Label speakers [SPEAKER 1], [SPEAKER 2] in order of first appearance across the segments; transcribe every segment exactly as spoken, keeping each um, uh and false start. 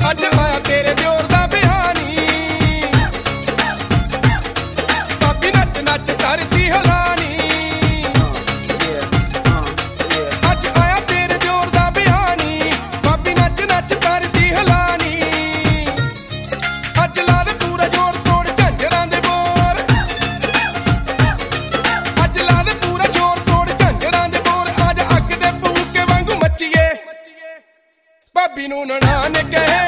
[SPEAKER 1] ਅੱਜ ਆਇਆ ਤੇਰੇ ਦਿਓਰ ਦਾ ਬਿਹਾਨੀ, ਭਾਬੀ ਨੱਚ ਨੱਚ ਕਰਦੀ ਹਲਾਨੀ। ਅੱਜ ਆਇਆ ਤੇਰੇ ਦਿਓਰ ਦਾ ਬਿਹਾਨੀ, ਭਾਬੀ ਨੱਚ ਨੱਚ ਕਰਦੀ ਹਲਾਨੀ। ਅੱਜ ਲਾ ਦੇ ਪੂਰਾ ਜ਼ੋਰ ਤੋੜ ਝੰਜਰਾਂ ਦੇ ਬੋਰ, ਅੱਜ ਲਾ ਦੇ ਪੂਰਾ ਜ਼ੋਰ ਤੋੜ ਝੰਜਰਾਂ ਦੇ ਬੋਰ। ਅੱਜ ਅੱਗ ਦੇ ਭੂਕੇ ਵਾਂਗੂ ਮੱਚੀਏ, ਭਾਬੀ ਨੂੰ ਨਨਾਣ ਕਹੇ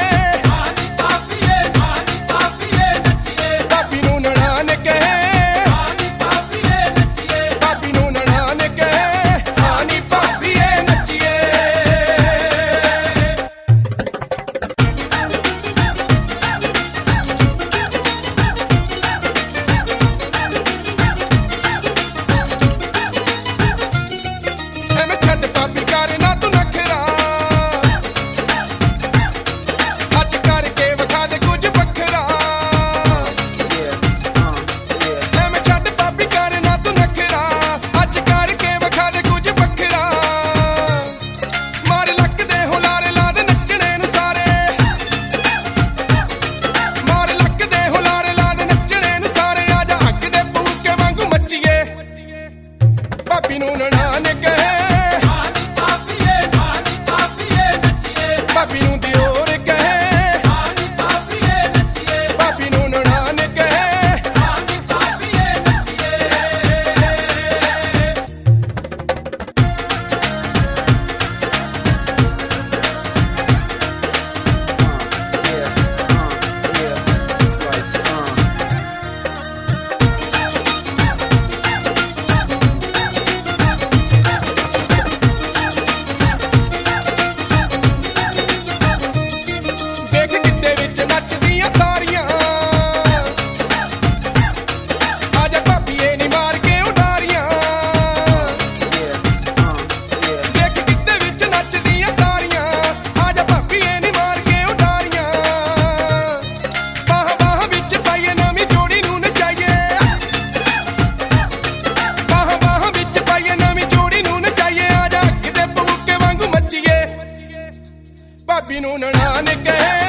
[SPEAKER 1] ਭਾਬੀ ਨੂੰ ਨਨਾਣ ਕਹੇ, ਭਾਬੀ ਨੂੰ ਦਿਓਰ ਕਹੇ, ਭਾਬੀ ਨੂੰ ਨਨਾਣ ਕਹੇ। ਭਾਬੀ ਨੂੰ ਨਨਾਣ ਕਹੇ।